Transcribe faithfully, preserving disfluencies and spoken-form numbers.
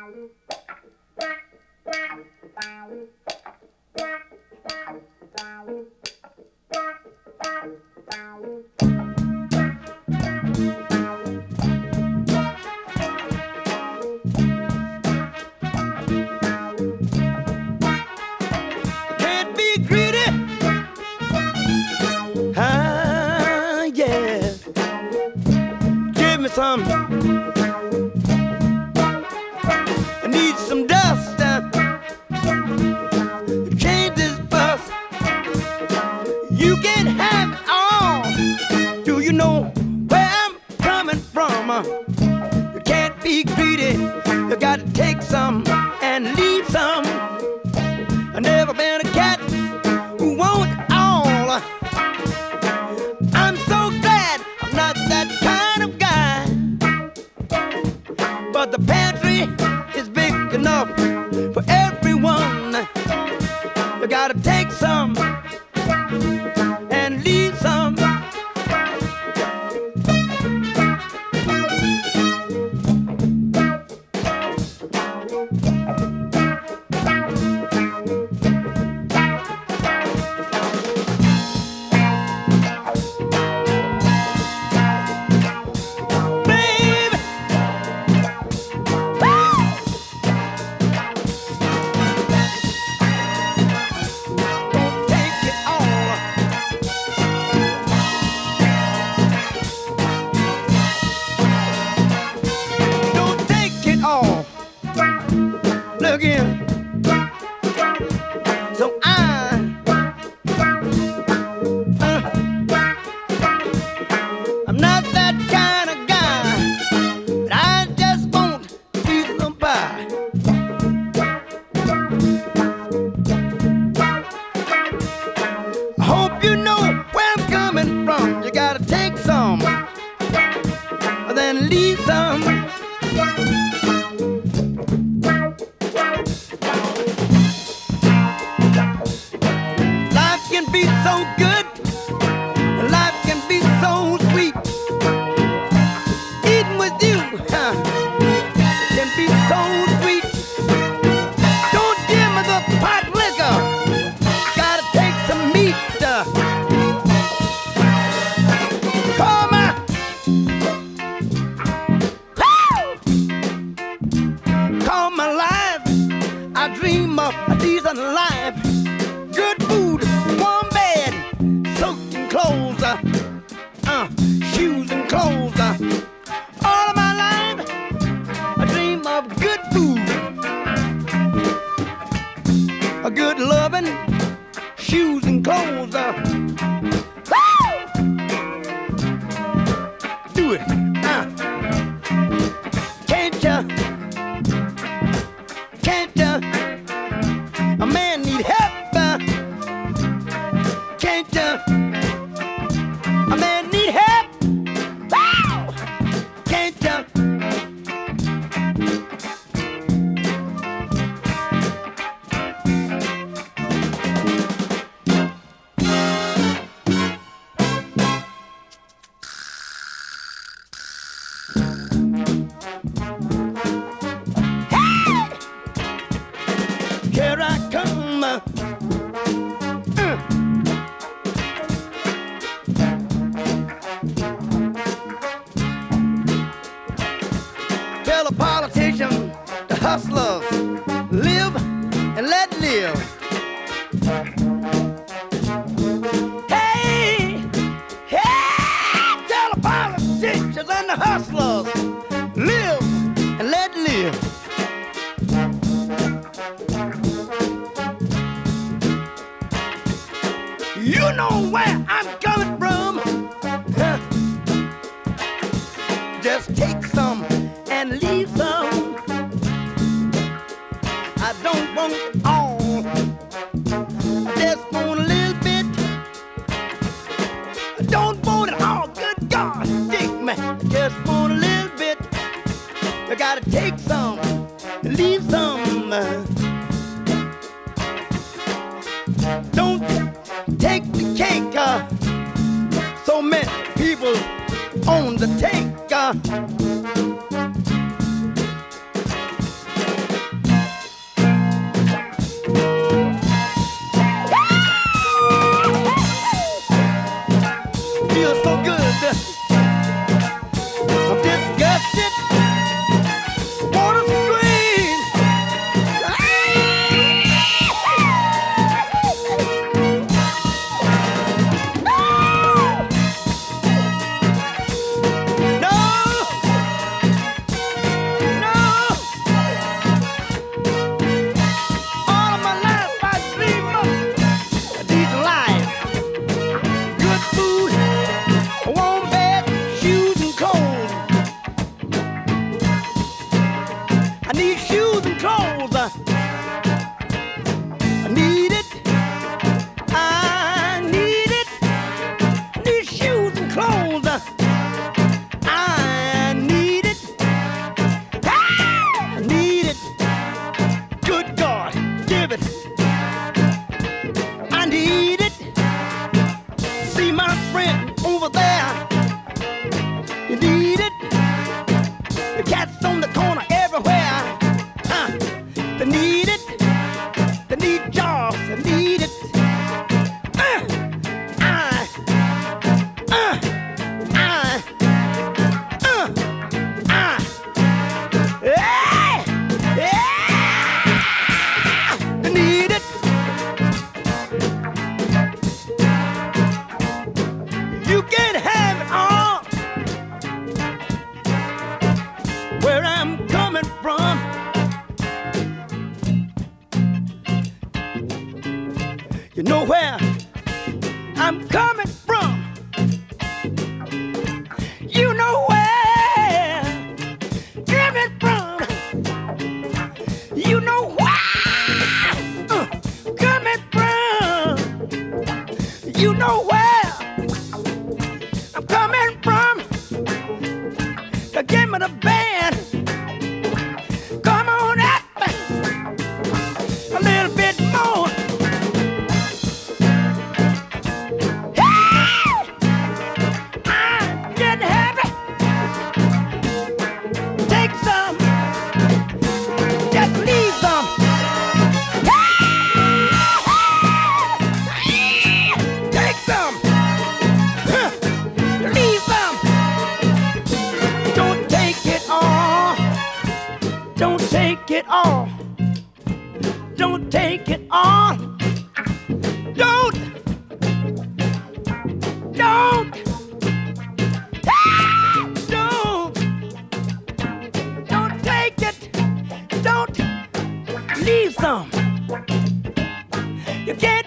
Some I need some dust uh, to change this bus. You can have it all. Do you know where I'm coming from? Uh, you can't be greedy. You got to take some and leave some. I've never been a cat who wants it all. Uh, I'm so glad I'm not that kind of guy. But the pantry is big enough for everyone. You gotta take some and leave some. Again. So I, uh, I'm not that kind of guy, but I just want a piece of pie. I hope you know where I'm coming from. You gotta take some, then leave some. So good, life can be so sweet. Eating with you huh, can be so sweet. Don't give me the pot liquor, gotta take some meat. Uh, call my, woo! Call my life. I dream of a decent life, good food, warm bed, soaking clothes, uh, uh, shoes and clothes. Uh, all of my life, I dream of good food, a good loving, shoes and clothes. Uh, woo! Do it. Uh, can't ya? Can't ya? A man need help. Uh, can't ya? A man need help. Wow! Can't ya? Hey! Here I come. Uh, Tell the politicians, the hustlers, live and let live. Hey, hey, tell the politicians and the hustlers, live and let live. You know where I'm coming from. Huh. Just take some and leave some. I don't want it all, I just want a little bit. I don't want it all, good God, dig me. I just want a little bit. I gotta take some and leave some. Don't take the cake, uh, so many people on the take. Uh, know where I'm coming from. You know where I'm coming from. You know where uh, coming from. You know where I'm coming from. So give me the band. Come on up a little bit more. Hey! I'm getting happy. Take some. Just leave some. Hey! Take some. Huh. Leave some. Don't take it all. Don't take it all. Don't take it all. Don't. Don't. Ah! Don't. Don't take it. Don't leave some. You can't